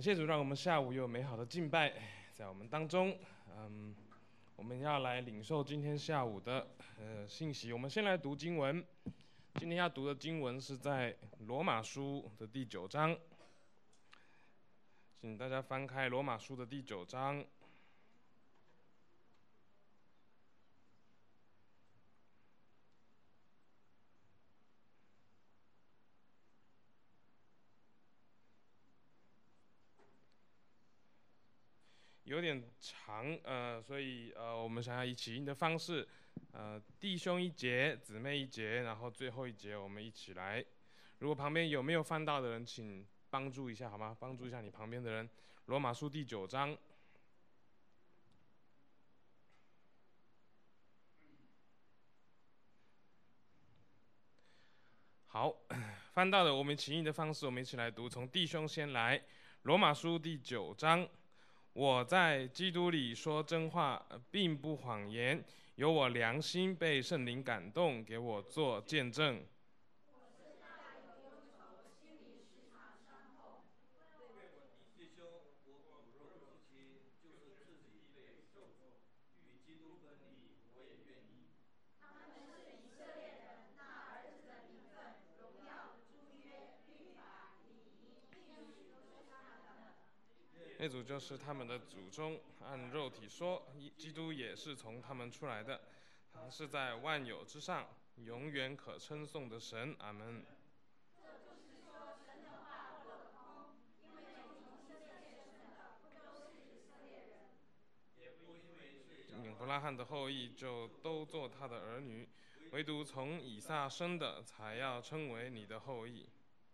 谢主，让我们下午有美好的敬拜在我们当中。我们要来领受今天下午的信息。我们先来读经文，今天要读的经文是在罗马书的第9章，请大家翻开罗马书的第9章。有点长，所以我们想要以起因的方式，弟兄一节，姊妹一节，然后最后一节我们一起来。如果旁边有没有翻到的人，请帮助一下好吗？帮助一下你旁边的人。罗马书第9章。好，翻到的我们起因的方式，我们一起来读，从弟兄先来。罗马书第9章。我在基督里说真话，并不谎言，有我良心被圣灵感动，给我做见证。那主就是他们的祖宗，按肉体说，基督也是从他们出来的，他是在万有之上，永远可称颂的神。阿们。亚伯拉罕的后裔就都做他的儿女，唯独从以撒生的才要称为你的后裔。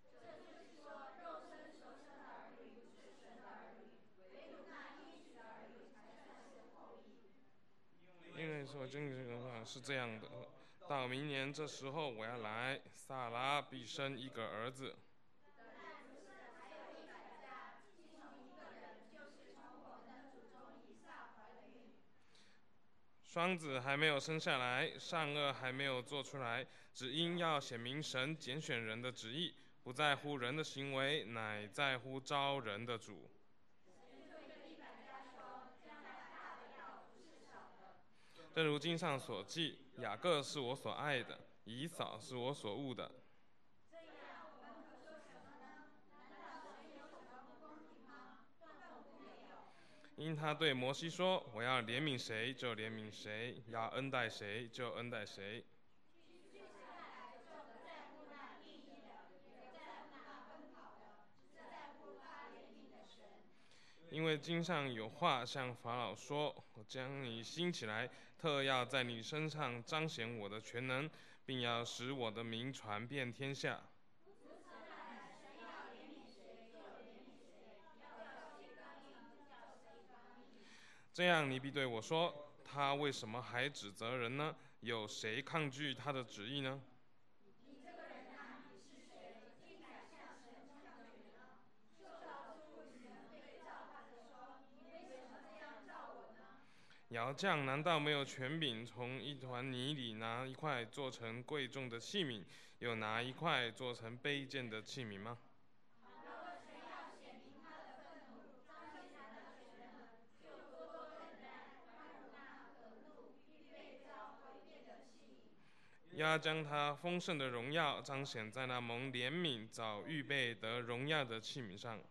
因为说经济是这样的，到明年这时候我要来，撒拉必生一个儿子。双子还没有生下来，善恶还没有做出来，只因要显明神拣选人的旨意，不在乎人的行为，乃在乎招人的主。正如经上所记，雅各是我所爱的，以扫是我所恶的。因他对摩西说：“我要怜悯谁就怜悯谁，要恩待谁就恩待谁。”因为经上有话向法老说：“我将你兴起来，特要在你身上彰显我的全能，并要使我的名传遍天下。”这样你必对我说：“他为什么还指责人呢？有谁抗拒他的旨意呢？”窑匠难道没有权柄从一团泥里拿一块做成贵重的器皿，又拿一块做成卑贱的器皿吗？要将他丰盛的荣耀彰显在那蒙怜悯早预备得荣耀的器皿上。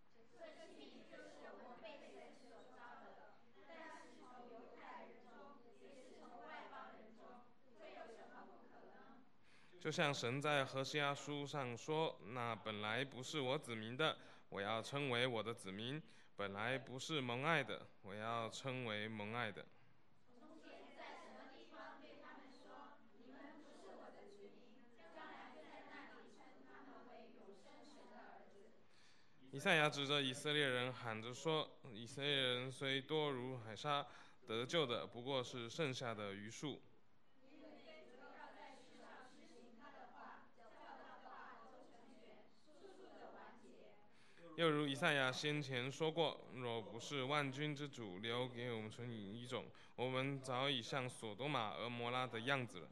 就像神在何西阿书上说：“那本来不是我子民的，我要称为我的子民；本来不是蒙爱的，我要称为蒙爱的。”以赛亚指着以色列人喊着说：“以色列人虽多如海沙，得救的不过是剩下的余数。”又如以赛亚先前说过：“若不是万军之主留给我们存以一种，我们早已像索多玛、俄摩拉的样子了。”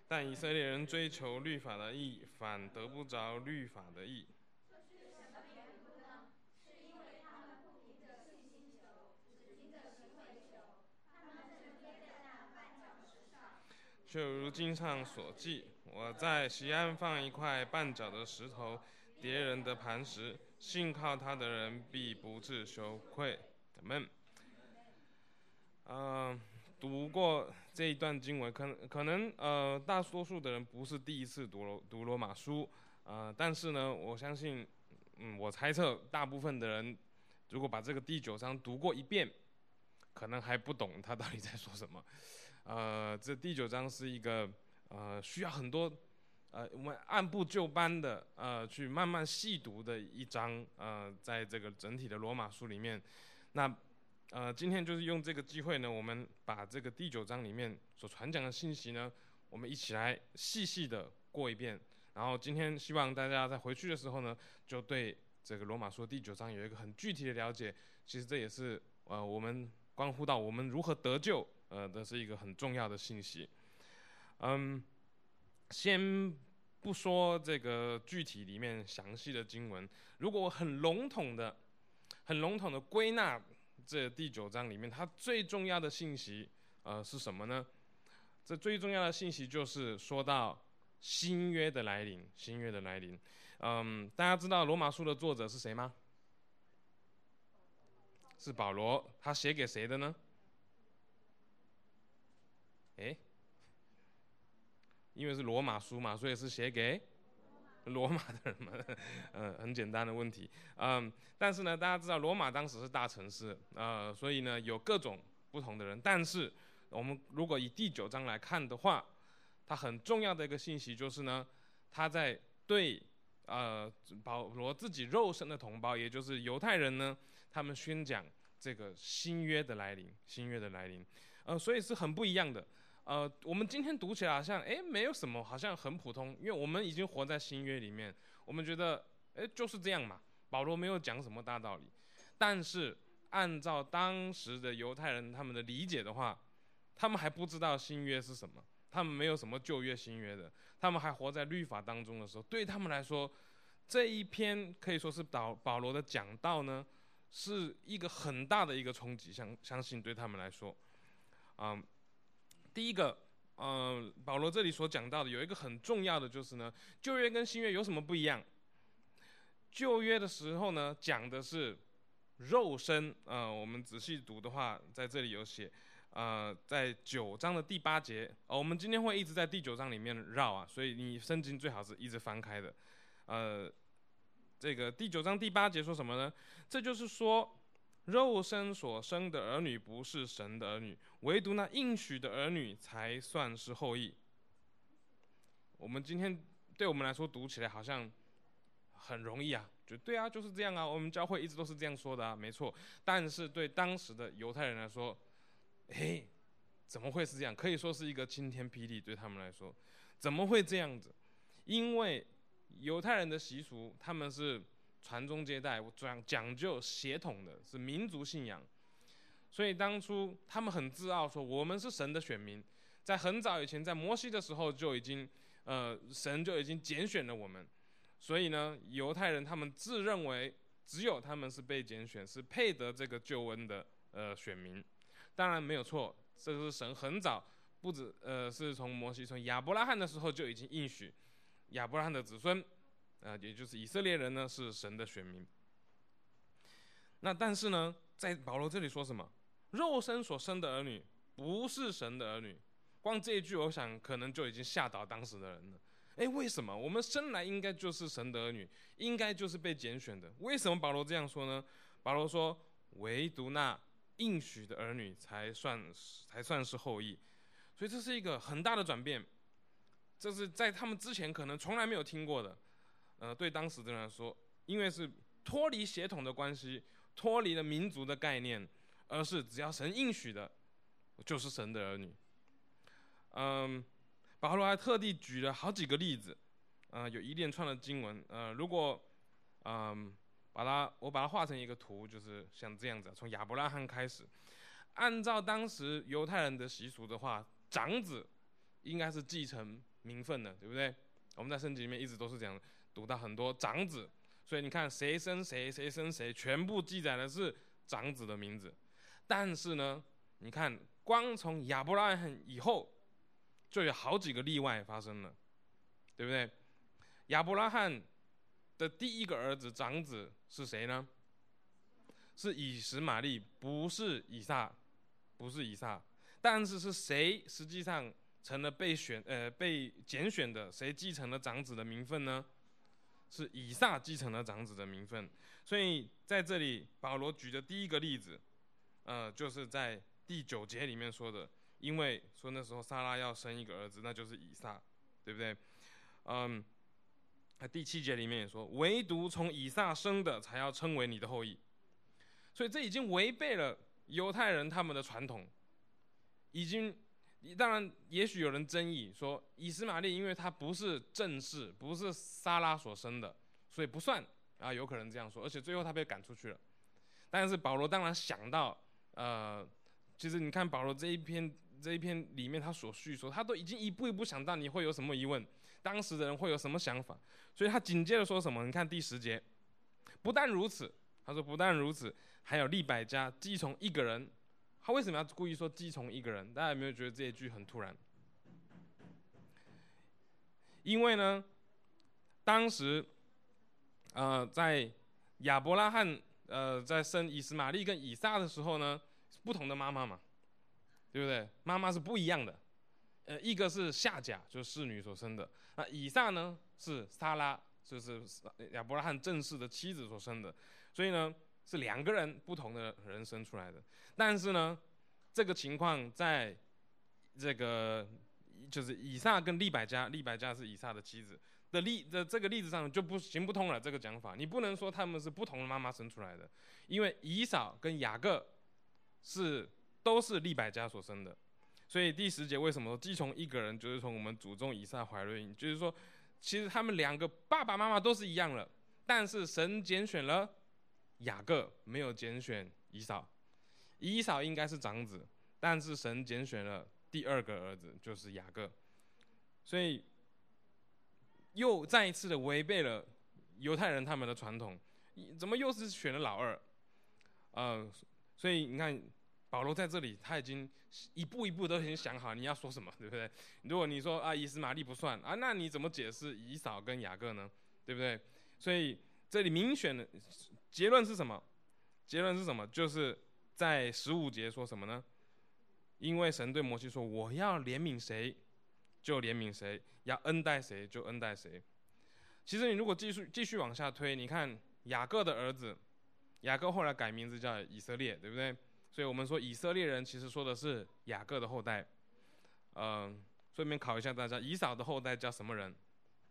但以色列人追求律法的义，反得不着律法的义。就如经上所记，我在西安放一块绊脚的石头，跌人的磐石，信靠他的人必不致羞愧。阿们。读过这一段经文，可能大多数的人不是第一次读罗马书，但是呢，我相信，我猜测大部分的人，如果把这个第9章读过一遍，可能还不懂他到底在说什么。这第9章是一个需要很多我们按部就班的去慢慢细读的一章。在这个整体的罗马书里面，那今天就是用这个机会呢，我们把这个第9章里面所传讲的信息呢，我们一起来细细的过一遍。然后今天希望大家在回去的时候呢，就对这个罗马书第9章有一个很具体的了解。其实这也是我们关乎到我们如何得救的是一个很重要的信息。先不说这个具体里面详细的经文，如果我很笼统的归纳这第9章里面它最重要的信息是什么呢？这最重要的信息就是说到新约的来临。新约的来临，大家知道罗马书的作者是谁吗？是保罗。他写给谁的呢？因为是罗马书嘛，所以是写给罗马的人嘛。很简单的问题。但是呢，大家知道罗马当时是大城市，所以呢有各种不同的人。但是我们如果以第9章来看的话，它很重要的一个信息就是呢，他在对保罗自己肉身的同胞，也就是犹太人呢，他们宣讲这个新约的来临。新约的来临，所以是很不一样的。我们今天读起来好像没有什么，好像很普通，因为我们已经活在新约里面，我们觉得就是这样嘛，保罗没有讲什么大道理。但是按照当时的犹太人他们的理解的话，他们还不知道新约是什么，他们没有什么旧约新约的，他们还活在律法当中的时候，对他们来说，这一篇可以说是保罗的讲道呢，是一个很大的一个冲击，相信对他们来说。第一个，保罗这里所讲到的有一个很重要的就是呢，旧约跟新约有什么不一样？旧约的时候呢，讲的是肉身。我们仔细读的话，在这里有写，在9章的第8节。我们今天会一直在第9章里面绕啊，所以你圣经最好是一直翻开的。这个第9章第8节说什么呢？这就是说，肉身所生的儿女不是神的儿女，唯独那应许的儿女才算是后裔。我们今天对我们来说读起来好像很容易啊，就对啊，就是这样啊，我们教会一直都是这样说的啊，没错。但是对当时的犹太人来说，怎么会是这样？可以说是一个晴天霹雳，对他们来说，怎么会这样子？因为犹太人的习俗，他们是传宗接代，讲究血统的，是民族信仰。所以当初他们很自傲说，我们是神的选民。在很早以前，在摩西的时候就已经，神就已经拣选了我们。所以呢，犹太人他们自认为只有他们是被拣选，是配得这个救恩的选民。当然没有错，这是神很早，不止是从摩西从亚伯拉罕的时候就已经应许亚伯拉罕的子孙。也就是以色列人呢，是神的选民。那但是呢，在保罗这里说什么？肉身所生的儿女不是神的儿女。光这一句，我想可能就已经吓倒当时的人了。为什么？我们生来应该就是神的儿女，应该就是被拣选的。为什么保罗这样说呢？保罗说，唯独那应许的儿女才算是后裔。所以这是一个很大的转变，这是在他们之前可能从来没有听过的。对当时的人来说，因为是脱离血统的关系，脱离了民族的概念，而是只要神应许的，就是神的儿女。保罗还特地举了好几个例子，有一连串的经文。如果我把它画成一个图，就是像这样子，从亚伯拉罕开始，按照当时犹太人的习俗的话，长子应该是继承名分的，对不对？我们在圣经里面一直都是讲读到很多长子，所以你看谁生谁，谁生谁，全部记载的是长子的名字。但是呢，你看光从亚伯拉罕以后，就有好几个例外发生了，对不对？亚伯拉罕的第一个儿子长子是谁呢？是以实玛利，不是以撒，不是以撒。但是是谁实际上成了被拣选的？谁继承了长子的名分呢？是以撒继承了长子的名分。所以在这里，保罗举的第一个例子，就是在第9节里面说的，因为说那时候撒拉要生一个儿子，那就是以撒，对不对？第7节里面也说，唯独从以撒生的才要称为你的后裔。所以这已经违背了犹太人他们的传统，当然也许有人争议说，以实玛利因为他不是正室，不是撒拉所生的，所以不算啊，有可能这样说，而且最后他被赶出去了。但是保罗当然想到，其实你看保罗这一篇里面他所叙说，他都已经一步一步想到你会有什么疑问，当时的人会有什么想法，所以他紧接着说什么？你看第10节，不但如此，他说不但如此，还有利百加既从一个人。他为什么要故意说既从一个人？大家有没有觉得这一句很突然？因为呢，当时在亚伯拉罕在生以实玛利跟以撒的时候呢，不同的妈妈嘛，对不对？妈妈是不一样的。一个是夏甲，就是侍女所生的；那以撒呢是撒拉，就是亚伯拉罕正式的妻子所生的。所以呢，是2个人不同的人生出来的。但是呢，这个情况在这个就是以撒跟利百加是以撒的妻子的这个例子上就行不通了。这个讲法，你不能说他们是不同的妈妈生出来的，因为以扫跟雅各都是利百加所生的。所以第10节为什么说既从一个人，就是从我们祖宗以撒怀了孕，就是说其实他们2个爸爸妈妈都是一样了，但是神拣选了雅各，没有拣选以扫。以扫应该是长子，但是神拣选了第2个儿子，就是雅各，所以又再一次的违背了犹太人他们的传统，怎么又是选了老二？所以你看保罗在这里他已经一步一步都已经想好你要说什么，对不对？如果你说以实玛利不算啊，那你怎么解释以扫跟雅各呢？对不对？所以这里明显的结论是什么？就是在15节说什么呢？因为神对摩西说，我要怜悯谁就怜悯谁，要恩待谁就恩待谁。其实你如果继续往下推，你看雅各的儿子，雅各后来改名字叫以色列，对不对？所以我们说以色列人其实说的是雅各的后代。顺便考一下大家，以扫的后代叫什么人？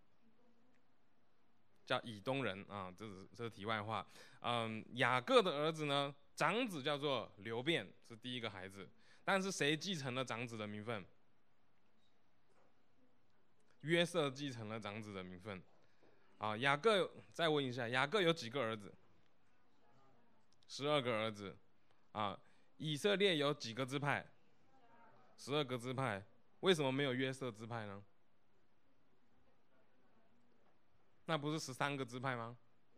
叫以东人啊，这是题外话。雅各的儿子呢，长子叫做流便，是第一个孩子。但是谁继承了长子的名分？约瑟继承了长子的名分。雅各再问一下，雅各有几个儿子？12个儿子。以色列有几个支派？12个支派。为什么没有约瑟支派呢？那不是13个支派吗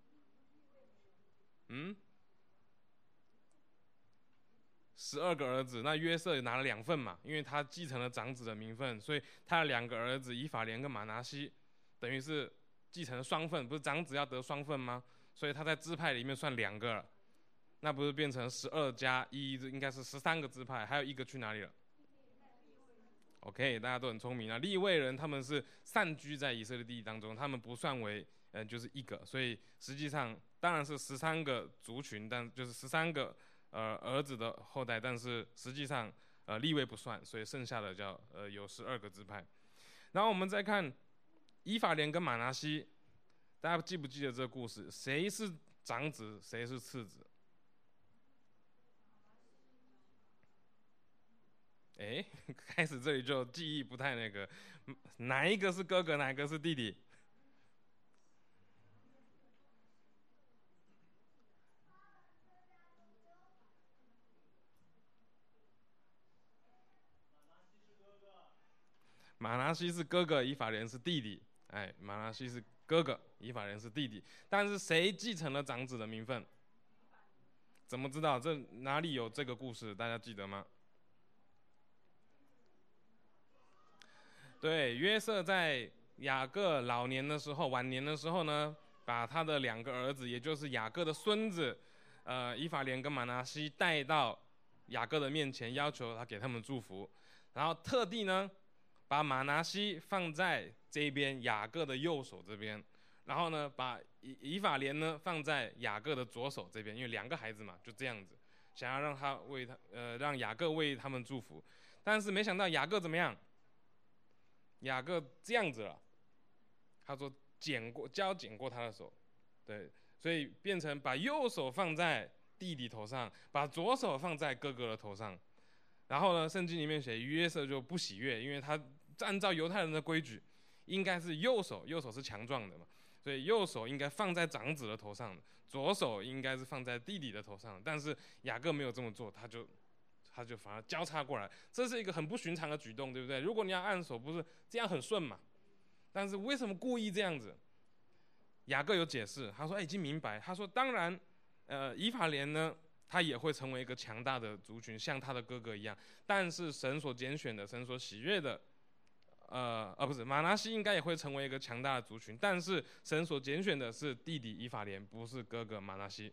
？12个儿子，那约瑟拿了2份嘛，因为他继承了长子的名分，所以他的2个儿子以法莲跟马拿西，等于是继承了双份，不是长子要得双份吗？所以他在支派里面算2个了，那不是变成12加1，应该是13个支派，还有1个去哪里了？OK， 大家都很聪明啊。利未人他们是散居在以色列地当中，他们不算为就是1个，所以实际上当然是13个族群，但就是13个儿子的后代，但是实际上利未不算，所以剩下的有12个支派。然后我们再看以法莲跟马拿西，大家记不记得这个故事？谁是长子，谁是次子？开始这里就记忆不太那个，哪一个是哥哥，哪一个是弟弟？ 马拿西是哥哥，以法莲是弟弟。哎，马拿西是哥哥，以法莲是弟弟。但是谁继承了长子的名分？怎么知道？这哪里有这个故事？大家记得吗？对，约瑟在雅各老年的时候、晚年的时候呢，把他的2个儿子，也就是雅各的孙子，以法莲跟马拿西带到雅各的面前，要求他给他们祝福，然后特地呢，把马拿西放在这边雅各的右手这边，然后呢，把以法莲呢放在雅各的左手这边，因为2个孩子嘛，就这样子，想要让雅各为他们祝福，但是没想到雅各怎么样？雅各这样子了，他说胶剪过他的手，对，所以变成把右手放在弟弟头上，把左手放在哥哥的头上。然后呢，圣经里面写约瑟就不喜悦，因为他按照犹太人的规矩，应该是右手是强壮的嘛，所以右手应该放在长子的头上，左手应该是放在弟弟的头上。但是雅各没有这么做，他就反而交叉过来，这是一个很不寻常的举动，对不对？如果你要按手，不是这样很顺嘛？但是为什么故意这样子？雅各有解释，他说：“已经明白。他说，当然，以法莲呢，他也会成为一个强大的族群，像他的哥哥一样。但是神所拣选的，神所喜悦的，不是马拿西应该也会成为一个强大的族群，但是神所拣选的是弟弟以法莲，不是哥哥马拿西。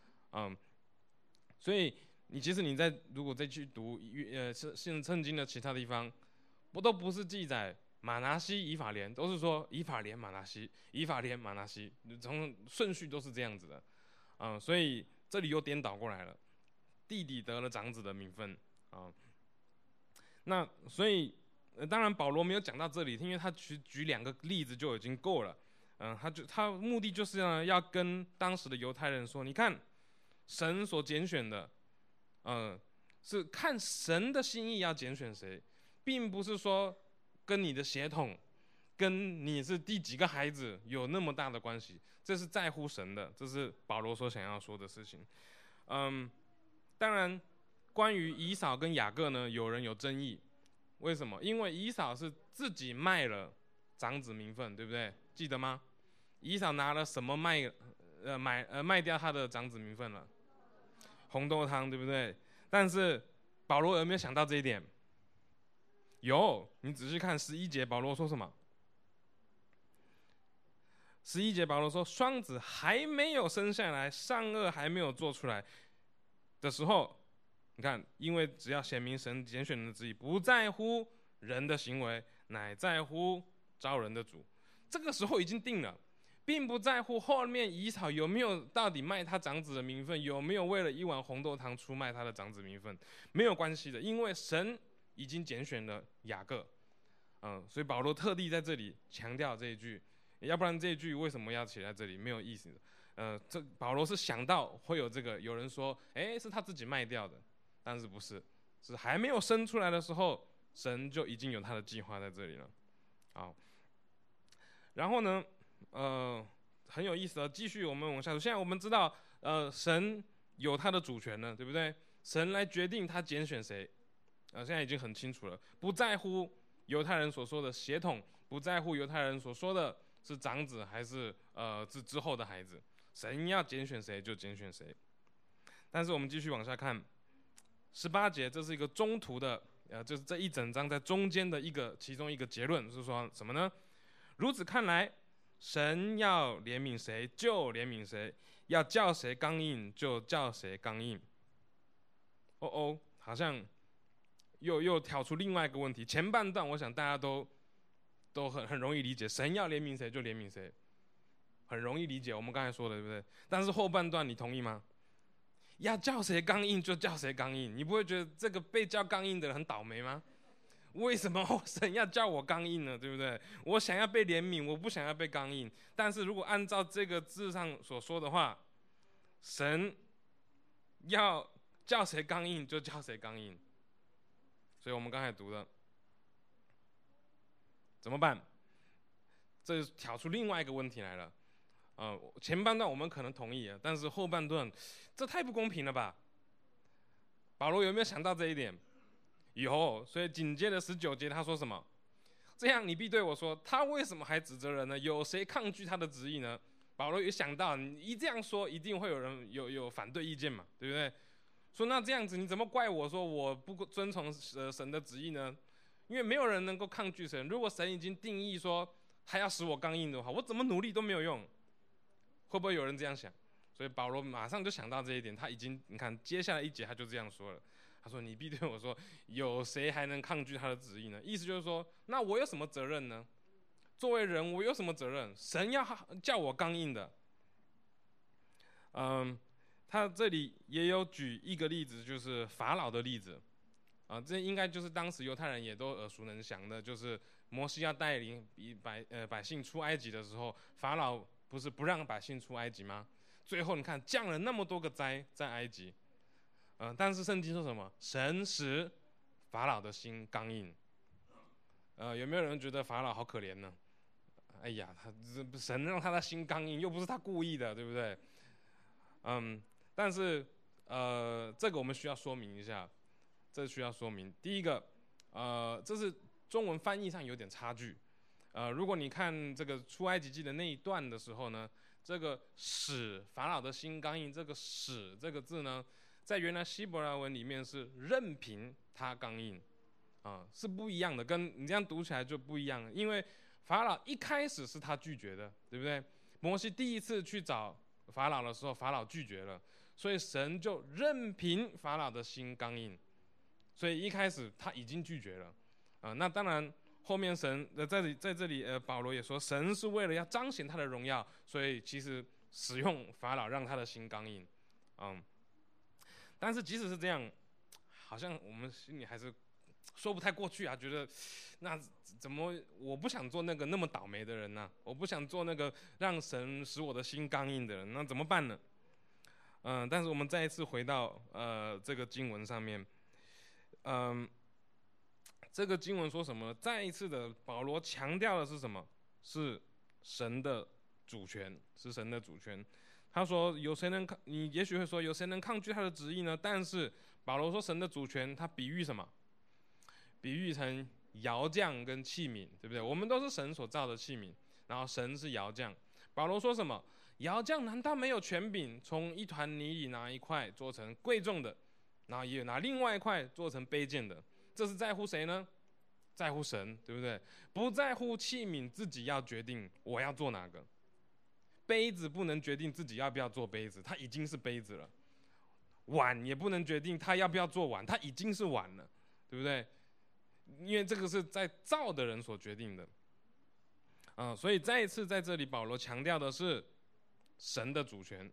所以。”其实你如果再去读圣经的其他地方，都不是记载马拿西以法莲，都是说以法莲马拿西，以法莲马拿西，从顺序都是这样子的，所以这里又颠倒过来了，弟弟得了长子的名分啊。那所以当然保罗没有讲到这里，因为他举2个例子就已经够了，他目的就是呢要跟当时的犹太人说，你看神所拣选的。是看神的心意要拣选谁，并不是说跟你的血统、跟你是第几个孩子有那么大的关系，这是在乎神的，这是保罗所想要说的事情。当然，关于以扫跟雅各呢，有人有争议，为什么？因为以扫是自己卖了长子名分，对不对？记得吗？以扫拿了什么卖掉他的长子名分了？红豆汤，对不对？但是保罗有没有想到这一点？有，你仔细看11节，保罗说什么？11节保罗说，双子还没有生下来，善恶还没有做出来的时候，你看，因为只要显明神拣选人的旨意，不在乎人的行为，乃在乎招人的主。这个时候已经定了。并不在乎后面以扫有没有到底卖他长子的名分，有没有为了1碗红豆汤出卖他的长子名分，没有关系的，因为神已经拣选了雅各，所以保罗特地在这里强调这一句，要不然这一句为什么要写在这里，没有意思的。这保罗是想到会有这个，有人说，是他自己卖掉的，但是不是，是还没有生出来的时候，神就已经有他的计划在这里了。好，然后呢？很有意思的，继续我们往下说。现在我们知道，神有他的主权了，对不对？神来决定他拣选谁，现在已经很清楚了，不在乎犹太人所说的血统，不在乎犹太人所说的是长子还是之后的孩子，神要拣选谁就拣选谁。但是我们继续往下看，18节，这是一个中途的，就是这一整章在中间的其中一个结论是说什么呢？如此看来。神要怜悯谁就怜悯谁，要叫谁刚硬就叫谁刚硬。好像又挑出另外一个问题。前半段我想大家都很容易理解，神要怜悯谁就怜悯谁，很容易理解我们刚才说的，对不对？但是后半段你同意吗？要叫谁刚硬就叫谁刚硬，你不会觉得这个被叫刚硬的人很倒霉吗？为什么神要叫我刚硬呢？对不对？我想要被怜悯，我不想要被刚硬。但是如果按照这个字上所说的话，神要叫谁刚硬就叫谁刚硬。所以我们刚才读的怎么办？这就挑出另外一个问题来了。前半段我们可能同意，但是后半段这太不公平了吧？保罗有没有想到这一点？有，所以紧接着19节他说什么？ 这样你必对我说，他为什么还指责人呢？有谁抗拒他的旨意呢？保罗也想到，你一这样说，一定会有人有反对意见嘛，对不对？说那这样子，你怎么怪我说我不遵从神的旨意呢？因为没有人能够抗拒神。如果神已经定义说他要使我刚硬的话，我怎么努力都没有用。会不会有人这样想？所以保罗马上就想到这一点，他已经你看接下来一节他就这样说了，他说：“你必对我说，有谁还能抗拒他的旨意呢？”意思就是说，那我有什么责任呢？作为人，我有什么责任？神要叫我刚硬的。他这里也有举一个例子，就是法老的例子。这应该就是当时犹太人也都耳熟能详的，就是摩西要带领百姓出埃及的时候，法老不是不让百姓出埃及吗？最后你看降了那么多个灾在埃及，但是圣经说什么？神使法老的心刚硬。有没有人觉得法老好可怜呢？哎呀，神让他的心刚硬，又不是他故意的，对不对？但是这个我们需要说明一下。这需要说明，第一个，这是中文翻译上有点差距。如果你看这个出埃及记的那一段的时候呢，这个使法老的心刚硬，这个使这个字呢，在原来希伯来文里面是任凭他刚硬，是不一样的，跟你这样读起来就不一样了。因为法老一开始是他拒绝的，对不对？摩西第一次去找法老的时候，法老拒绝了，所以神就任凭法老的心刚硬。所以一开始他已经拒绝了，那当然后面神在这里保罗也说，神是为了要彰显他的荣耀，所以其实使用法老让他的心刚硬，但是即使是这样，好像我们心里还是说不太过去啊，觉得那怎么我不想做那个那么倒霉的人呢？我不想做那个让神使我的心刚硬的人，那怎么办呢？但是我们再一次回到这个经文上面。这个经文说什么？再一次的，保罗强调的是什么？是神的主权，是神的主权。他说：“有谁能你也许会说，有谁能抗拒他的旨意呢？”但是保罗说，神的主权，他比喻什么？比喻成窑匠跟器皿，对不对？我们都是神所造的器皿，然后神是窑匠。保罗说什么？窑匠难道没有权柄从一团泥里拿一块做成贵重的？然后也拿另外一块做成卑贱的，这是在乎谁呢？在乎神，对不对？不在乎器皿自己要决定我要做哪个。杯子不能决定自己要不要做杯子，它已经是杯子了。碗也不能决定他要不要做碗，它已经是碗了，对不对？因为这个是在造的人所决定的。所以再一次在这里，保罗强调的是神的主权。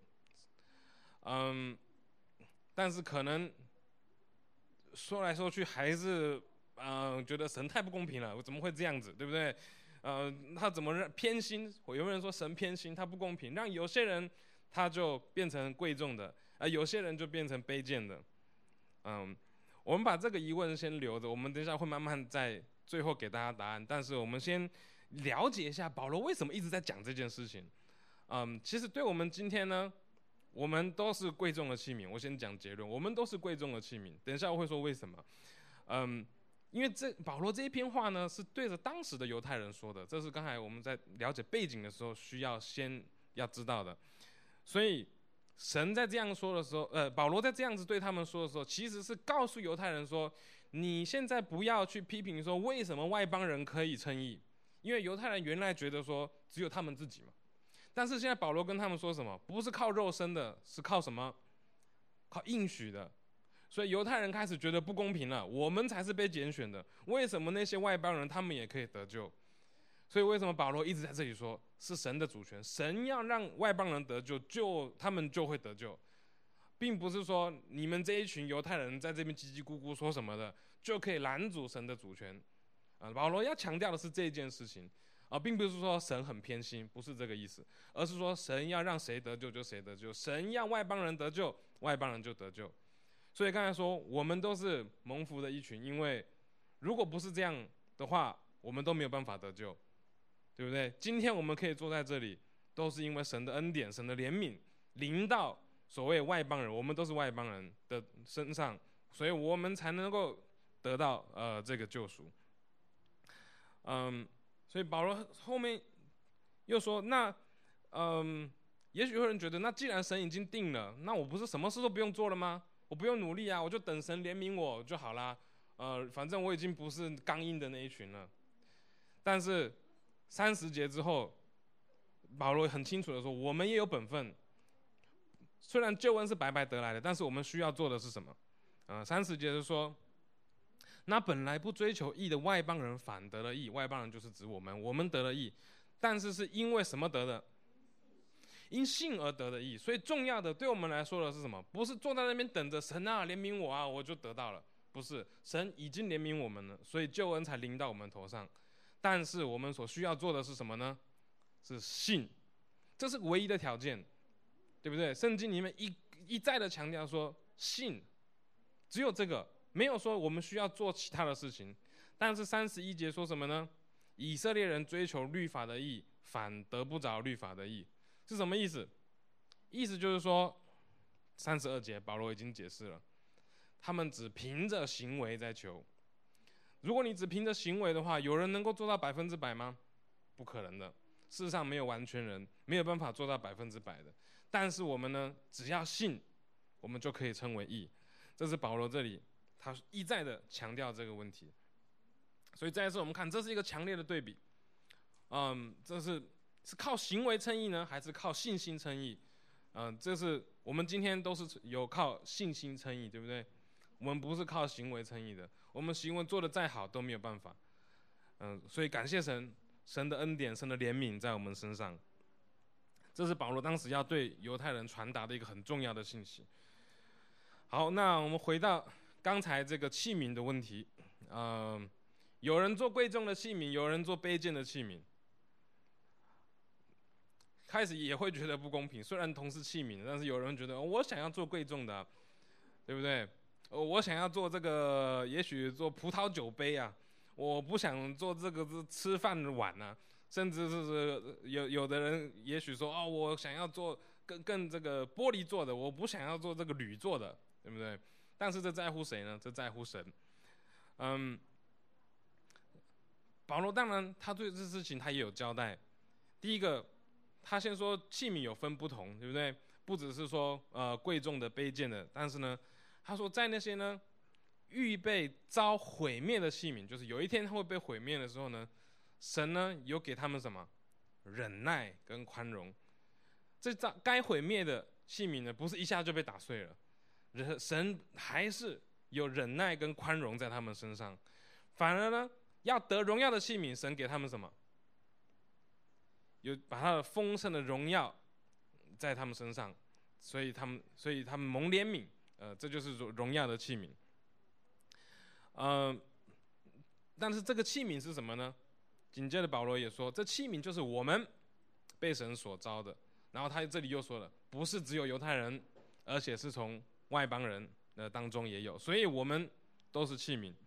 但是可能说来说去还是觉得神太不公平了，我怎么会这样子，对不对？他怎么偏心？有没有人说神偏心，他不公平，让有些人他就变成贵重的，有些人就变成卑贱的。我们把这个疑问先留着，我们等一下会慢慢在最后给大家答案。但是我们先了解一下保罗为什么一直在讲这件事情。其实对我们今天呢，我们都是贵重的器皿。我先讲结论，我们都是贵重的器皿。等一下我会说为什么。因为保罗这一篇话呢，是对着当时的犹太人说的，这是刚才我们在了解背景的时候需要先要知道的。所以神在这样说的时候，保罗在这样子对他们说的时候，其实是告诉犹太人说，你现在不要去批评说为什么外邦人可以称义，因为犹太人原来觉得说只有他们自己嘛。但是现在保罗跟他们说什么？不是靠肉身的，是靠什么？靠应许的。所以犹太人开始觉得不公平了，我们才是被拣选的，为什么那些外邦人他们也可以得救？所以为什么保罗一直在这里说，是神的主权，神要让外邦人得救，他们就会得救，并不是说你们这一群犹太人在这边叽叽咕咕说什么的，就可以拦阻神的主权。保罗要强调的是这件事情。并不是说神很偏心，不是这个意思，而是说神要让谁得救就谁得救，神要外邦人得救，外邦人就得救。所以刚才说我们都是蒙福的一群，因为如果不是这样的话，我们都没有办法得救，对不对？今天我们可以坐在这里，都是因为神的恩典、神的怜悯临到所谓外邦人，我们都是外邦人的身上，所以我们才能够得到这个救赎。 所以保罗后面又说，那也许有人觉得，那既然神已经定了，那我不是什么事都不用做了吗？我不用努力啊，我就等神怜悯我就好啦。反正我已经不是刚硬的那一群了。但是30节之后，保罗很清楚的说，我们也有本分。虽然救恩是白白得来的，但是我们需要做的是什么？30节是说，那本来不追求义的外邦人反得了义，外邦人就是指我们得了义，但是是因为什么得的？因信而得的义。所以重要的对我们来说的是什么？不是坐在那边等着神啊怜悯我啊，我就得到了。不是，神已经怜悯我们了，所以救恩才临到我们头上。但是我们所需要做的是什么呢？是信，这是唯一的条件，对不对？圣经里面一再的强调说信，只有这个，没有说我们需要做其他的事情。但是31节说什么呢？以色列人追求律法的义，反得不着律法的义，是什么意思？意思就是说，32节保罗已经解释了，他们只凭着行为在求。如果你只凭着行为的话，有人能够做到100%吗？不可能的。世上没有完全人，没有办法做到100%的。但是我们呢，只要信，我们就可以称为义。这是保罗这里他一再的强调这个问题。所以再一次我们看，这是一个强烈的对比。这是靠行为称义呢，还是靠信心称义？这是我们今天都是有靠信心称义，对不对？我们不是靠行为称义的，我们行为做得再好都没有办法。所以感谢神，神的恩典，神的怜悯在我们身上。这是保罗当时要对犹太人传达的一个很重要的信息。好，那我们回到刚才这个器皿的问题。有人做贵重的器皿，有人做卑贱的器皿。开始也会觉得不公平，虽然同是器皿，但是有人觉得我想要做贵重的，对不对？我想要做这个，也许做葡萄酒杯啊，我不想做这个吃饭的碗啊，甚至是有的人也许说我想要做更这个玻璃做的，我不想要做这个铝做的，对不对？但是这在乎谁呢？这在乎神。保罗当然他对这事情他也有交代。第一个，他先说器皿有分不同，对不对？不只是说贵重的、卑贱的，但是呢，他说在那些呢预备遭毁灭的器皿，就是有一天他会被毁灭的时候呢，神呢有给他们什么忍耐跟宽容。这该毁灭的器皿呢，不是一下就被打碎了，神还是有忍耐跟宽容在他们身上。反而呢，要得荣耀的器皿，神给他们什么？有把他的丰盛的荣耀在他们身上，所以他们蒙怜悯，这就是荣耀的器皿。但是这个器皿是什么呢？紧接着保罗也说，这器皿就是我们被神所召的。然后他这里又说了，不是只有犹太人，而且是从外邦人当中也有，所以我们都是器皿。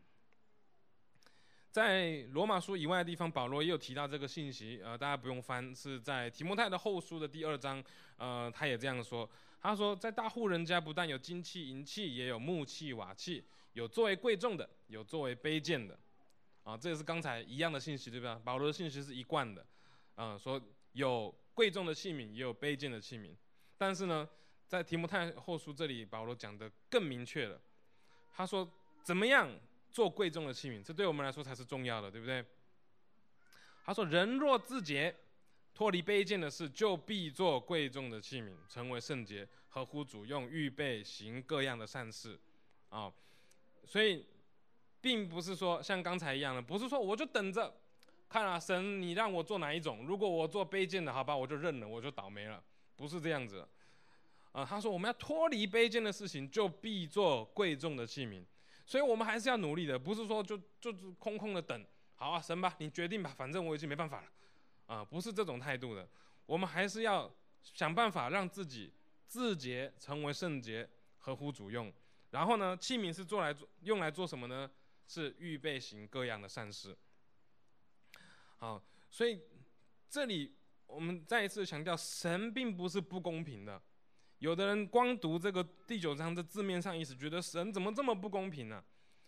在罗马书以外的地方，保罗也有提到这个信息，大家不用翻，是在提摩太的后书的第2章，他也这样说。他说，在大户人家不但有金器银器，也有木器瓦器，有作为贵重的，有作为卑贱的。这也是刚才一样的信息，对吧？保罗的信息是一贯的，说有贵重的器皿，也有卑贱的器皿。但是呢，在提摩太后书这里，保罗讲得更明确了。他说，怎么样做贵重的器皿，这对我们来说才是重要的，对不对？他说，人若自洁，脱离卑贱的事，就必做贵重的器皿，成为圣洁，合乎主用，预备行各样的善事。所以并不是说像刚才一样的，不是说我就等着看神你让我做哪一种，如果我做卑贱的，好吧，我就认了，我就倒霉了，不是这样子。他说我们要脱离卑贱的事情，就必做贵重的器皿。所以我们还是要努力的，不是说就空空的等，好啊，神吧，你决定吧，反正我已经没办法了，不是这种态度的。我们还是要想办法让自己自洁，成为圣洁，合乎主用。然后呢，器皿是用来做什么呢？是预备行各样的善事。好，所以这里我们再一次强调，神并不是不公平的。有的人光读这个第9章的字面上意思，觉得神怎么这么不公平呢？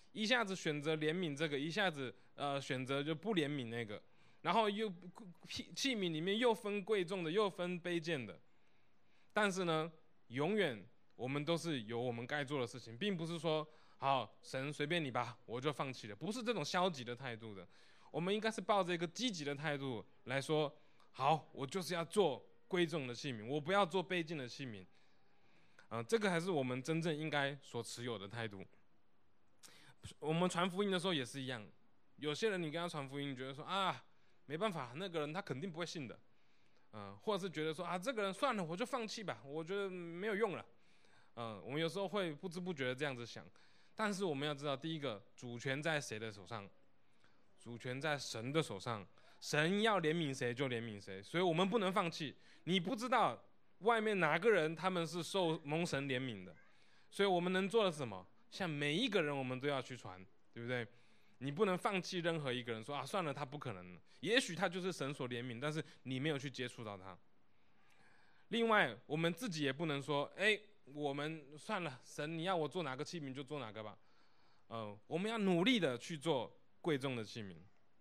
一下子选择怜悯这个，一下子选择就不怜悯那个，然后又器皿里面又分贵重的，又分卑贱的。但是呢，永远我们都是有我们该做的事情，并不是说好神随便你吧，我就放弃了，不是这种消极的态度的。我们应该是抱着一个积极的态度来说，好，我就是要做贵重的器皿，我不要做卑贱的器皿。这个还是我们真正应该所持有的态度。我们传福音的时候也是一样，有些人你跟他传福音，你觉得说啊，没办法，那个人他肯定不会信的，或者是觉得说啊，这个人算了，我就放弃吧，我觉得没有用了，我们有时候会不知不觉的这样子想，但是我们要知道，第一个，主权在谁的手上？主权在神的手上，神要怜悯谁就怜悯谁，所以我们不能放弃。你不知道外面哪个人他们是蒙神怜悯的，所以我们能做的是什么？像每一个人我们都要去传，对不对？你不能放弃任何一个人，说啊算了，他不可能，也许他就是神所怜悯，但是你没有去接触到他。另外，我们自己也不能说，我们算了，神你要我做哪个器皿就做哪个吧，我们要努力的去做贵重的器皿。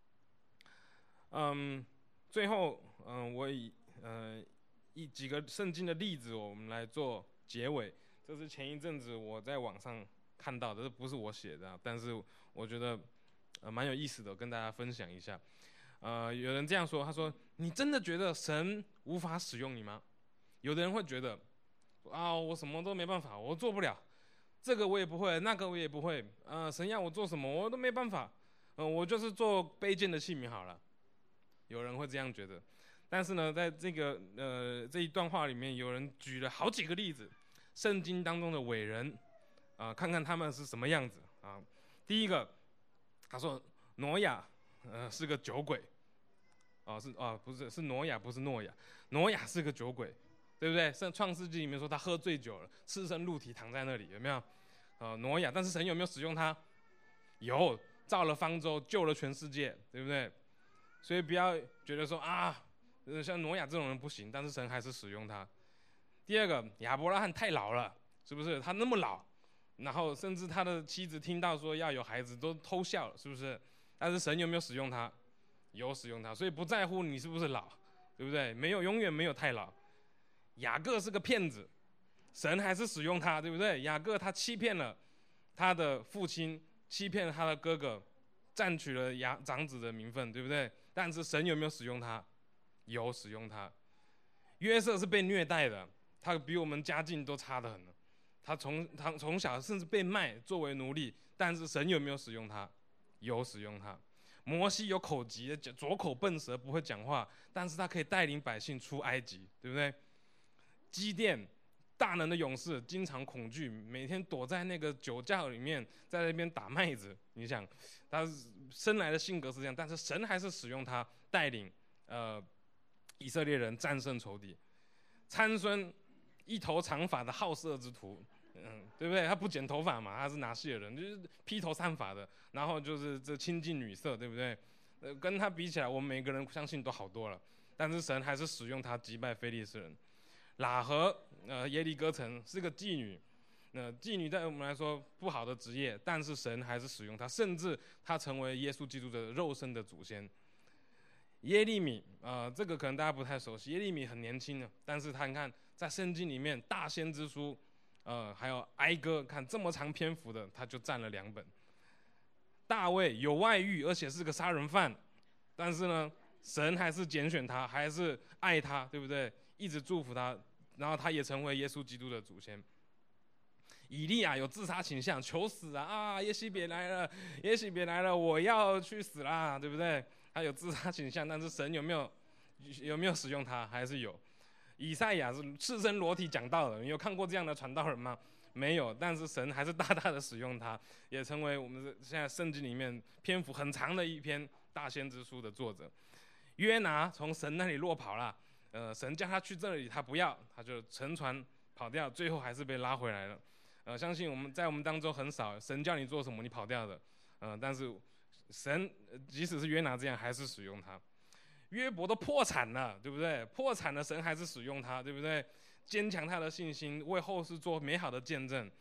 最后，我以几个圣经的例子，我们来做结尾。这是前一阵子我在网上看到的，这不是我写的，但是我觉得蛮有意思的，跟大家分享一下。有人这样说，他说：“你真的觉得神无法使用你吗？”有的人会觉得，我什么都没办法，我做不了，这个我也不会，那个我也不会，神要我做什么我都没办法，我就是做卑贱的器皿好了。有人会这样觉得，但是呢，在这一段话里面，有人举了好几个例子，圣经当中的伟人，看看他们是什么样子啊。第一个，他说挪亚，是个酒鬼，是挪亚，不是诺亚，挪亚是个酒鬼，对不对？创世纪里面说他喝醉酒了，赤身露体躺在那里，有没有？挪亚，但是神有没有使用他？有，造了方舟，救了全世界，对不对？所以不要觉得说像挪亚这种人不行，但是神还是使用他。第二个，亚伯拉罕太老了，是不是？他那么老，然后甚至他的妻子听到说要有孩子都偷笑了，是不是？但是神有没有使用他？有使用他，所以不在乎你是不是老，对不对？永远没有太老。雅各是个骗子，神还是使用他，对不对？雅各他欺骗了他的父亲，欺骗了他的哥哥，占取了长子的名分，对不对？但是神有没有使用他？有使用他。约瑟是被虐待的，他比我们家境都差得很了。他从小甚至被卖作为奴隶，但是神有没有使用他？有使用他。摩西有口疾，左口笨舌，不会讲话，但是他可以带领百姓出埃及，对不对？基甸大能的勇士，经常恐惧，每天躲在那个酒窖里面，在那边打麦子。你想，他生来的性格是这样，但是神还是使用他带领以色列人战胜仇敌。参孙一头长发的好色之徒，对不对？他不剪头发嘛，他是拿细尔人，就是披头散发的，然后就是这亲近女色，对不对？跟他比起来，我们每个人相信都好多了，但是神还是使用他击败非利士人。喇合耶利哥城是个妓女，妓女在我们来说不好的职业，但是神还是使用她，甚至她成为耶稣基督的肉身的祖先。耶利米这个可能大家不太熟悉，耶利米很年轻的，但是他看在圣经里面大先知书，还有哀歌，看这么长篇幅的，他就占了2本。大卫有外遇，而且是个杀人犯，但是呢，神还是拣选他，还是爱他，对不对？一直祝福他，然后他也成为耶稣基督的祖先。以利亚有自杀倾向，求死耶西别来了，耶西别来了，我要去死啦，对不对？他有自杀倾向，但是神有没有使用他？还是有。以赛亚是赤身裸体讲道的，你有看过这样的传道人吗？没有，但是神还是大大的使用他，也成为我们现在圣经里面篇幅很长的一篇大先知书的作者。约拿从神那里落跑了。神叫他去这里，他不要，他就乘船跑掉，最后还是被拉回来了。相信我们当中很少神叫你做什么你跑掉的，但是神即使是约拿这样，还是使用他。约伯都破产了，对不对？破产了，神还是使用他，对不对？坚强他的信心，为后世做美好的见证。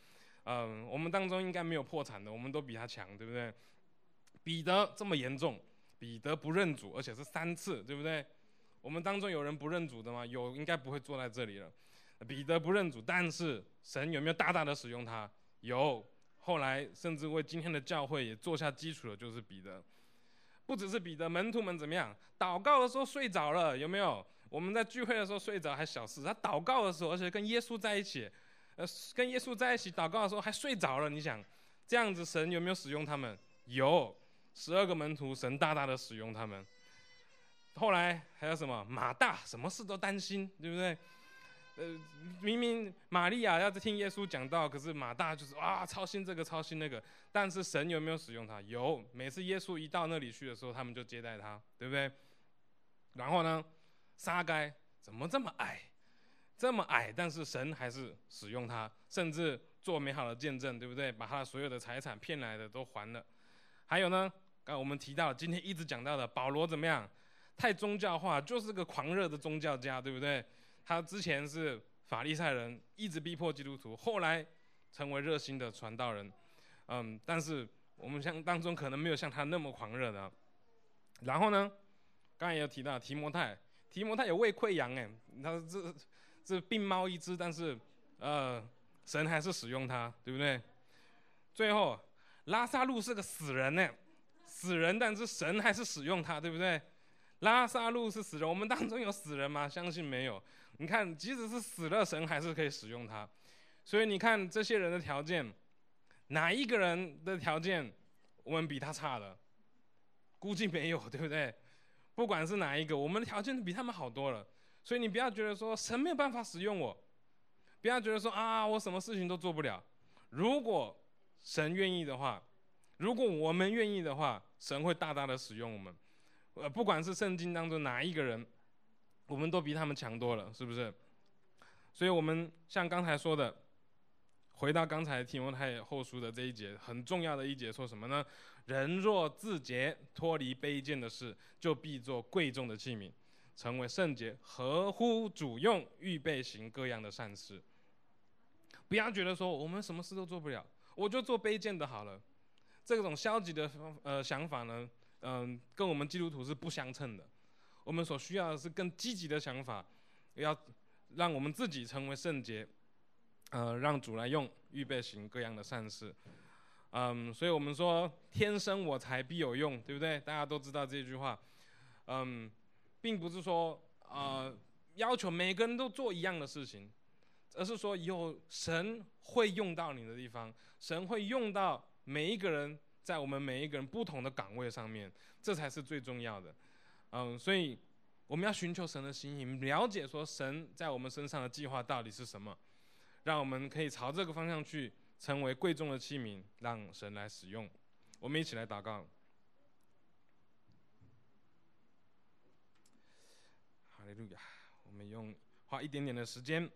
我们当中应该没有破产的，我们都比他强，对不对？彼得这么严重，彼得不认主，而且是3次，对不对？我们当中有人不认主的吗？有，应该不会坐在这里了。彼得不认主，但是神有没有大大的使用他？有，后来甚至为今天的教会也做下基础的，就是彼得。不只是彼得，门徒们怎么样？祷告的时候睡着了，有没有？我们在聚会的时候睡着还小事，他祷告的时候，而且跟耶稣在一起，跟耶稣在一起祷告的时候还睡着了。你想，这样子神有没有使用他们？有，12个门徒，神大大的使用他们。后来还有什么？马大什么事都担心，对不对？明明玛利亚要听耶稣讲道，可是马大就是操心这个操心那个。但是神有没有使用他？有，每次耶稣一到那里去的时候，他们就接待他，对不对？然后呢，撒该怎么这么矮，这么矮，但是神还是使用他，甚至做美好的见证，对不对？把他所有的财产骗来的都还了。还有呢，刚才我们提到今天一直讲到的保罗怎么样？太宗教化，就是个狂热的宗教家，对不对？他之前是法利赛人，一直逼迫基督徒，后来成为热心的传道人。但是我们当中可能没有像他那么狂热的。然后呢，刚才也有提到提摩太也胃溃疡，他这病猫一只，但是神还是使用他，对不对？最后拉撒路是个死人，死人，但是神还是使用他，对不对？拉撒路是死人，我们当中有死人吗？相信没有。你看，即使是死了，神还是可以使用他。所以你看这些人的条件，哪一个人的条件我们比他差的？估计没有，对不对？不管是哪一个，我们的条件比他们好多了。所以你不要觉得说神没有办法使用我，不要觉得说我什么事情都做不了。如果神愿意的话，如果我们愿意的话，神会大大的使用我们。不管是圣经当中哪一个人，我们都比他们强多了，是不是？所以我们像刚才说的，回到刚才提摩太后书的这一节，很重要的一节，说什么呢？人若自洁，脱离卑贱的事，就必做贵重的器皿，成为圣洁，合乎主用，预备行各样的善事。不要觉得说我们什么事都做不了，我就做卑贱的好了。这种消极的想法呢，跟我们基督徒是不相称的。我们所需要的是更积极的想法，要让我们自己成为圣洁，让主来用，预备行各样的善事。所以我们说天生我材必有用，对不对？大家都知道这句话。并不是说要求每个人都做一样的事情，而是说有神会用到你的地方，神会用到每一个人，在我们每一个人不同的岗位上面，这才是最重要的。所以我们要寻求神的心意，了解说神在我们身上的计划到底是什么，让我们可以朝这个方向去，成为贵重的器皿，让神来使用。我们一起来祷告。哈利路亚！我们花一点点的时间，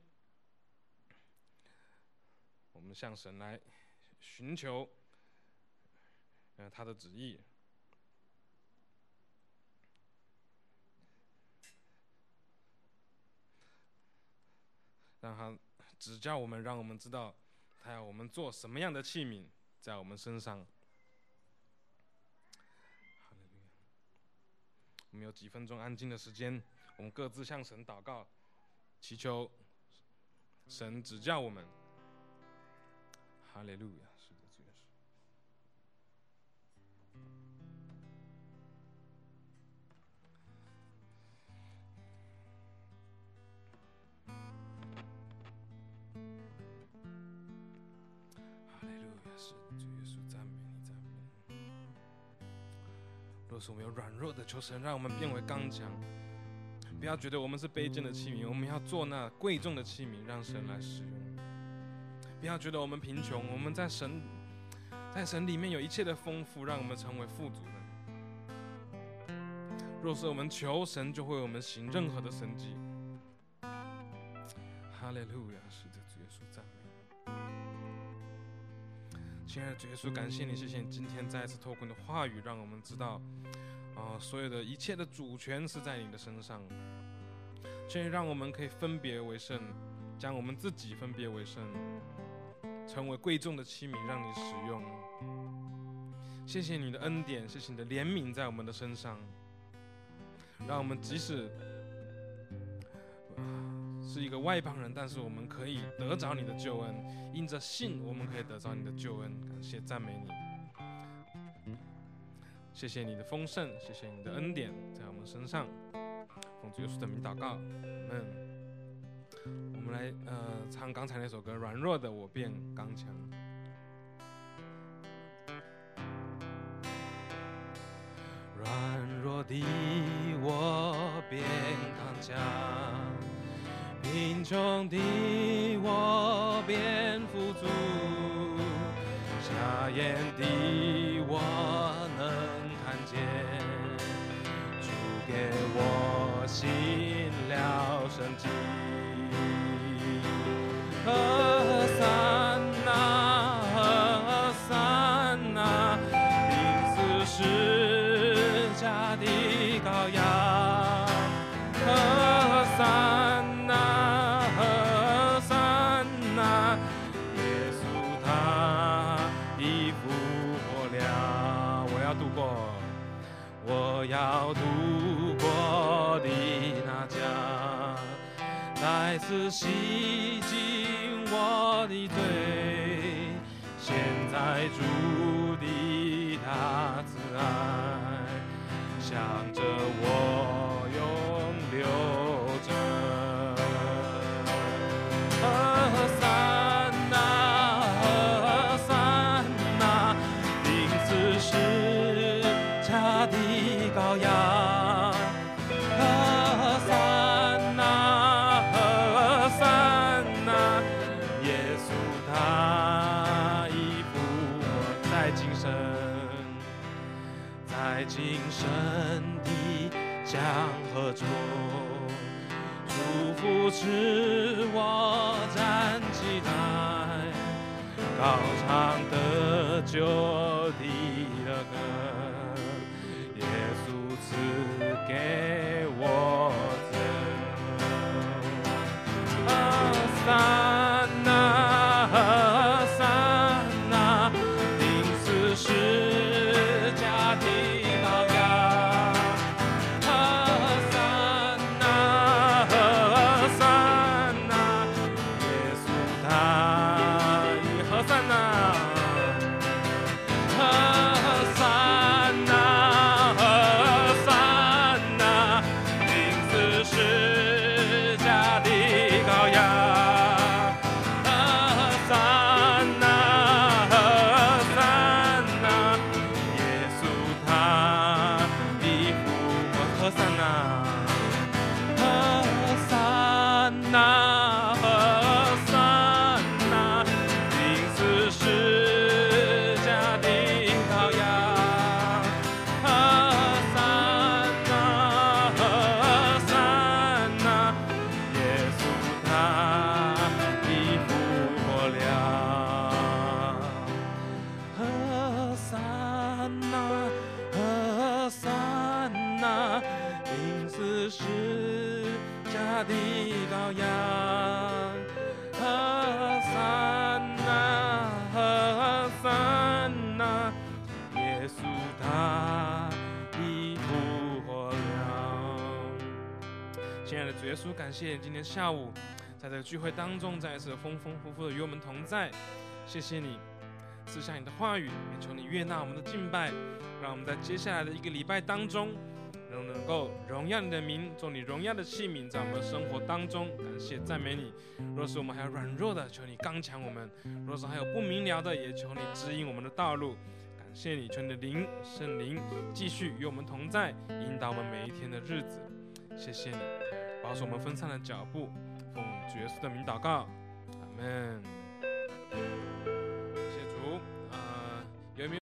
我们向神来寻求他的旨意，让他指教我们，让我们知道他要我们做什么样的器皿在我们身上。哈利路亚！我们有几分钟安静的时间，我们各自向神祷告，祈求神指教我们。哈利路亚！是的，主耶稣。哈利路亚！是的，主耶稣，赞美你，赞美你。若是我们有软弱的，求神让我们变为刚强。不要觉得我们是卑贱的器皿，我们要做那贵重的器皿，让神来使用。不要觉得我们贫穷，我们在神里面有一切的丰富，让我们成为富足的。若是我们求神，就会为我们行任何的神迹。哈利路亚！是的，主耶稣，赞美你。亲爱的主耶稣，感谢你，谢谢你今天再一次透过你的话语，让我们知道所有的一切的主权是在你的身上。谢谢让我们可以分别为圣，将我们自己分别为圣， 成为贵重的器皿，让你使用。谢谢你的恩典，谢谢你的怜悯在我们的身上，让我们即使是一个外邦人，但是我们可以得着你的救恩，因着信我们可以得着你的救恩。感谢赞美你，谢谢你的丰盛，谢谢你的恩典在我们身上。奉主耶稣的名祷告，阿们。我们来唱刚才那首歌《软弱的我变刚强》。软弱的我变刚强，贫穷的我变富足，瞎眼的我能看见，主给我新了生机。和散那，和散那，钉死十架的羔羊。和散那，和散那，耶稣他已复活了。我要度过，我要度过的那江，再次洗净我的罪，现在主的大慈爱向着我永流着。和散那，和散那，钉死十架的羔羊。和散那，和散那，耶稣他已复活在今生，在今生的江河中，主扶持我站起来，高唱得救的歌，耶稣赐给我和散那，和散那，钉死十架的羔羊。和散那，和散那，耶稣他已和散那，和散那，和散那，钉死十架的羔羊。亲爱的主耶稣，感谢今天下午在这个聚会当中再一次丰丰富富的与我们同在，谢谢你赐下你的话语，也求你悦纳我们的敬拜，让我们在接下来的一个礼拜当中仍能够荣耀你的名，做你荣耀的器皿，在我们的生活当中感谢赞美你。若是我们还有软弱的，求你刚强我们；若是还有不明了的，也求你指引我们的道路。感谢你，求你的灵圣灵继续与我们同在，引导我们每一天的日子。谢谢你保守我们分散的脚步，奉主耶稣的名祷告，阿们。谢主。有没有